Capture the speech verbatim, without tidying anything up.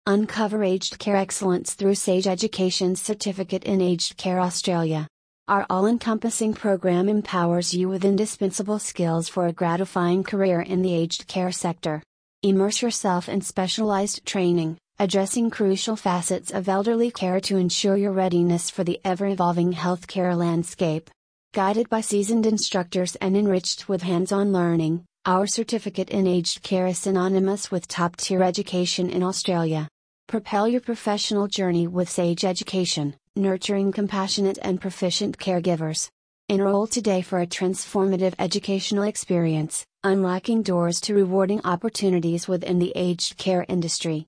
Uncover aged care excellence through Sage Education's Certificate in Aged Care Australia. Our all-encompassing program empowers you with indispensable skills for a gratifying career in the aged care sector. Immerse yourself in specialized training, addressing crucial facets of elderly care to ensure your readiness for the ever-evolving healthcare landscape. Guided by seasoned instructors and enriched with hands-on learning, our certificate in aged care is synonymous with top-tier education in Australia. Propel your professional journey with Sage Education, nurturing compassionate and proficient caregivers. Enroll today for a transformative educational experience, unlocking doors to rewarding opportunities within the aged care industry.